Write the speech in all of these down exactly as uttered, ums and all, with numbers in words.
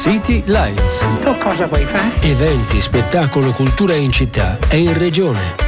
City Lights. Tu cosa vuoi fare? Eventi, spettacolo, cultura in città e in regione.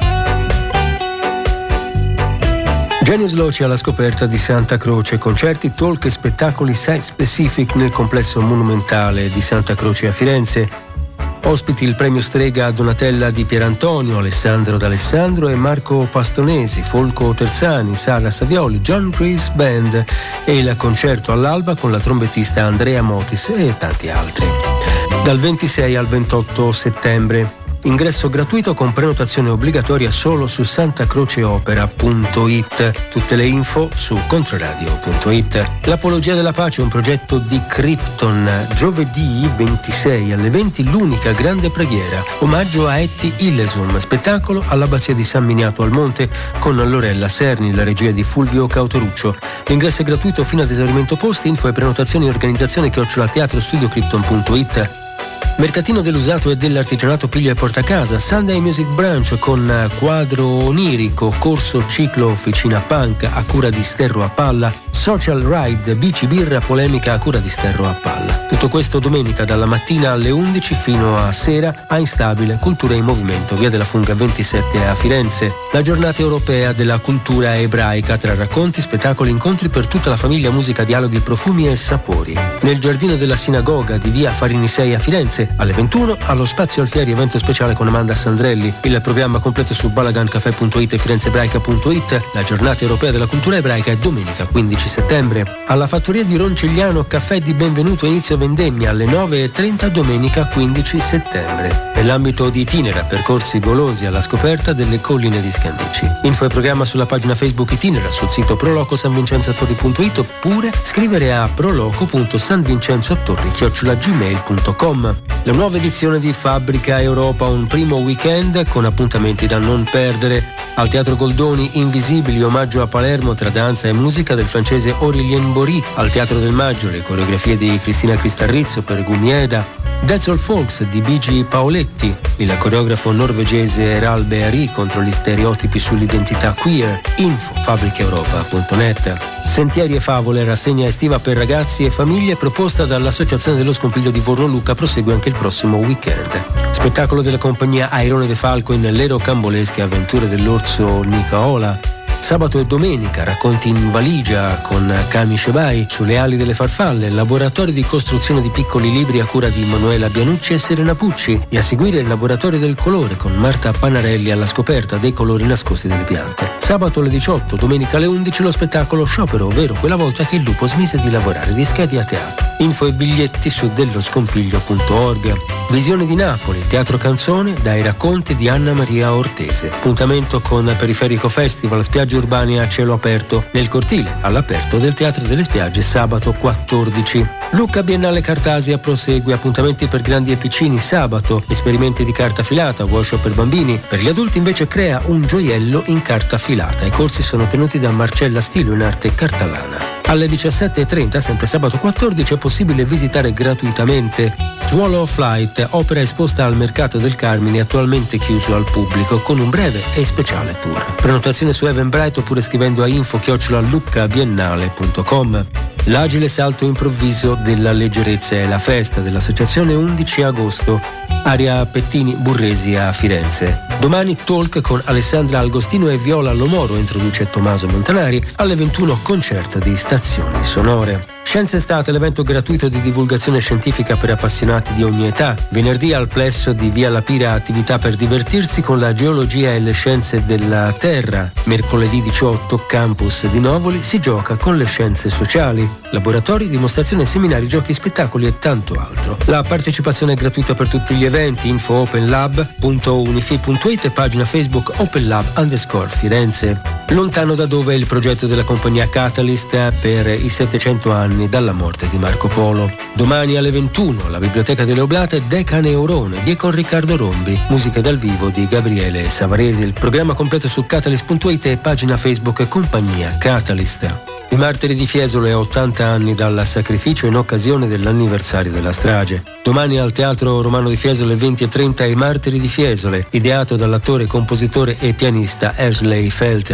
Genius Loci alla scoperta di Santa Croce, concerti, talk e spettacoli site specific nel complesso monumentale di Santa Croce a Firenze. Ospiti il premio Strega Donatella di Pierantonio, Alessandro D'Alessandro e Marco Pastonesi, Folco Terzani, Sara Savioli, John Greaves Band e il concerto all'alba con la trombettista Andrea Motis e tanti altri. Dal ventisei al ventotto settembre. Ingresso gratuito con prenotazione obbligatoria solo su santacroceopera punto it. Tutte le info su controradio punto it. L'Apologia della Pace è un progetto di Krypton. Giovedì ventisei alle venti l'unica grande preghiera. Omaggio a Etty Illesum, spettacolo all'Abbazia di San Miniato al Monte con Lorella Serni, la regia di Fulvio Cautoruccio. L'ingresso è gratuito fino ad esaurimento posti. Info e prenotazioni organizzazione chiocciola teatro studio krypton punto it. Mercatino dell'usato e dell'artigianato Piglia e Portacasa, Sunday Music Branch con quadro onirico, corso ciclo officina punk a cura di Sterro a Palla, social ride, bici birra polemica a cura di Sterro a Palla. Tutto questo domenica dalla mattina alle undici fino a sera a Instabile, Cultura in Movimento, via della Funga ventisette a Firenze. La giornata europea della cultura ebraica tra racconti, spettacoli, incontri per tutta la famiglia, musica, dialoghi, profumi e sapori. Nel giardino della sinagoga di via Farini sei a Firenze alle ventuno allo Spazio Alfieri, evento speciale con Amanda Sandrelli. Il programma completo su balagancafè punto it e firenzeebraica punto it. La giornata europea della cultura ebraica è domenica quindici settembre. Alla fattoria di Roncigliano caffè di benvenuto inizio vendemmia alle nove e trenta domenica quindici settembre. Nell'ambito di Itinera, percorsi golosi alla scoperta delle colline di Scandicci. Info e programma sulla pagina Facebook Itinera, sul sito prolocosanvincenzoattorri punto it oppure scrivere a proloco punto sanvincenzoattorri chiocciola gmail punto com. La nuova edizione di Fabbrica Europa, un primo weekend con appuntamenti da non perdere. Al Teatro Goldoni Invisibili, omaggio a Palermo tra danza e musica del francese Aurélien Bory. Al Teatro del Maggio le coreografie di Cristina Cristarrizzo per Gumieda. That's All Folks di Bigi Paoletti, il coreografo norvegese Ral Beari contro gli stereotipi sull'identità queer. Info fabbricaeuropa punto net. Sentieri e favole, rassegna estiva per ragazzi e famiglie proposta dall'Associazione dello Scompiglio di Vorno Lucca, prosegue anche il prossimo weekend. Spettacolo della compagnia Airone De Falco in Lero Cambolesche avventure dell'orso Nicaola. Sabato e domenica racconti in valigia con Cami Shebai sulle ali delle farfalle, laboratorio di costruzione di piccoli libri a cura di Manuela Bianucci e Serena Pucci, e a seguire il laboratorio del colore con Marta Panarelli alla scoperta dei colori nascosti delle piante. Sabato alle diciotto, domenica alle undici lo spettacolo Sciopero, ovvero quella volta che il lupo smise di lavorare, di Schedi a teatro. Info e biglietti su delloscompiglio punto org. Visione di Napoli, teatro canzone dai racconti di Anna Maria Ortese. Appuntamento con Periferico Festival, spiagge urbane a cielo aperto nel cortile all'aperto del Teatro delle Spiagge sabato quattordici. Lucca Biennale Cartasia prosegue, appuntamenti per grandi e piccini sabato, esperimenti di carta filata, workshop per bambini. Per gli adulti invece crea un gioiello in carta filata. I corsi sono tenuti da Marcella Stilo in arte cartalana. Alle diciassette e trenta, sempre sabato quattordici, è possibile visitare gratuitamente Swallow of Light, opera esposta al Mercato del Carmine, attualmente chiuso al pubblico, con un breve e speciale tour. Prenotazione su Eventbrite oppure scrivendo a info chiocciola luccabiennale punto com. L'agile salto improvviso della leggerezza è la festa dell'associazione undici agosto, area Pettini Burresi a Firenze. Domani talk con Alessandra Algostino e Viola Lomoro, introduce Tommaso Montanari. Alle ventuno concerto di stazioni sonore. Scienza Estate, l'evento gratuito di divulgazione scientifica per appassionati di ogni età. Venerdì al plesso di Via Lapira, attività per divertirsi con la geologia e le scienze della Terra. Mercoledì diciotto, campus di Novoli, si gioca con le scienze sociali. Laboratori, dimostrazioni, seminari, giochi, spettacoli e tanto altro. La partecipazione è gratuita per tutti gli eventi. Info openlab punto unifi punto it e pagina Facebook openlab underscore Firenze. Lontano da dove è il progetto della compagnia Catalyst per i settecento anni dalla morte di Marco Polo. Domani alle ventuno alla Biblioteca delle Oblate Decaneurone di con Riccardo Rombi, musica dal vivo di Gabriele Savaresi. Il programma completo su catalyst punto it e pagina Facebook compagnia Catalyst. I martiri di Fiesole a ottanta anni dal sacrificio in occasione dell'anniversario della strage. Domani al Teatro Romano di Fiesole venti e trenta I martiri di Fiesole, ideato dall'attore, compositore e pianista Ashley Felter.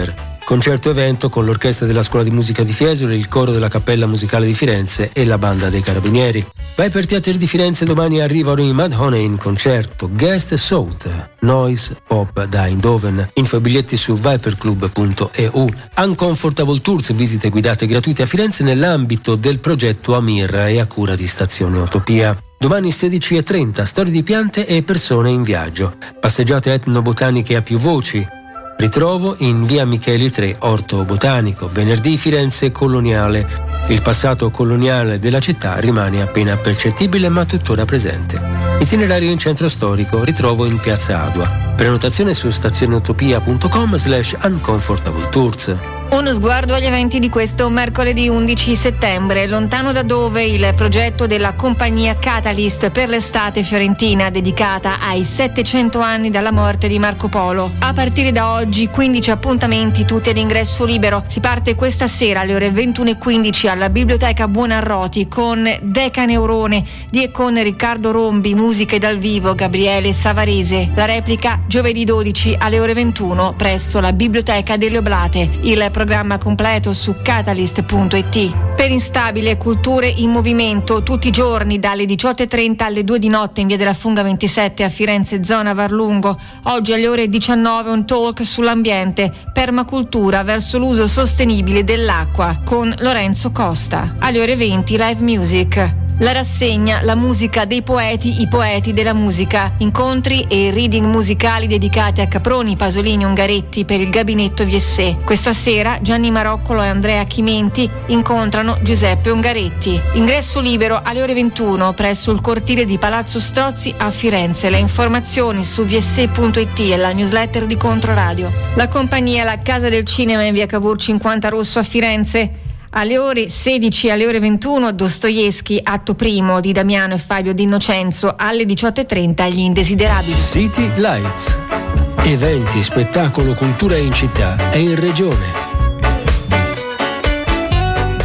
Concerto evento con l'Orchestra della Scuola di Musica di Fiesole, il Coro della Cappella Musicale di Firenze e la Banda dei Carabinieri. Vai per Teatri di Firenze, domani arrivano i Mudhoney in concerto, Guest South, Noise Pop da Eindhoven. Info e biglietti su viperclub punto e u. Uncomfortable Tours, visite guidate gratuite a Firenze nell'ambito del progetto Amir e a cura di Stazione Utopia. Domani sedici e trenta, storie di piante e persone in viaggio. Passeggiate etnobotaniche a più voci. Ritrovo in via Micheli tre, Orto Botanico. Venerdì Firenze Coloniale. Il passato coloniale della città rimane appena percettibile ma tuttora presente. Itinerario in centro storico, ritrovo in piazza Adua. Prenotazione su stazioneutopia punto com slash uncomfortable tours. Uno sguardo agli eventi di questo mercoledì undici settembre. Lontano da dove il progetto della compagnia Catalyst per l'estate fiorentina dedicata ai settecento anni dalla morte di Marco Polo. A partire da oggi quindici appuntamenti, tutti ad ingresso libero. Si parte questa sera alle ore ventuno e quindici alla Biblioteca Buonarroti con Decaneurone di e con Riccardo Rombi, musiche dal vivo Gabriele Savarese. La replica giovedì dodici alle ore ventuno presso la Biblioteca delle Oblate. Il programma completo su catalyst punto it. Per Instabile, culture in movimento tutti i giorni dalle diciotto e trenta alle due di notte in via della Funga ventisette a Firenze zona Varlungo. Oggi alle ore diciannove un talk sull'ambiente, permacultura verso l'uso sostenibile dell'acqua con Lorenzo Costa. Alle ore venti live music. La rassegna La musica dei poeti, i poeti della musica. Incontri e reading musicali dedicati a Caproni, Pasolini, Ungaretti per il gabinetto V S. Questa sera Gianni Maroccolo e Andrea Chimenti incontrano Giuseppe Ungaretti. Ingresso libero alle ore ventuno presso il cortile di Palazzo Strozzi a Firenze. Le informazioni su v s punto it e la newsletter di Controradio. La compagnia La Casa del Cinema in via Cavour cinquanta Rosso a Firenze. Alle ore sedici e alle ore ventuno Dostoevskij, atto primo di Damiano e Fabio D'Innocenzo. Alle diciotto e trenta Gli Indesiderabili. City Lights. Eventi, spettacolo, cultura in città e in regione.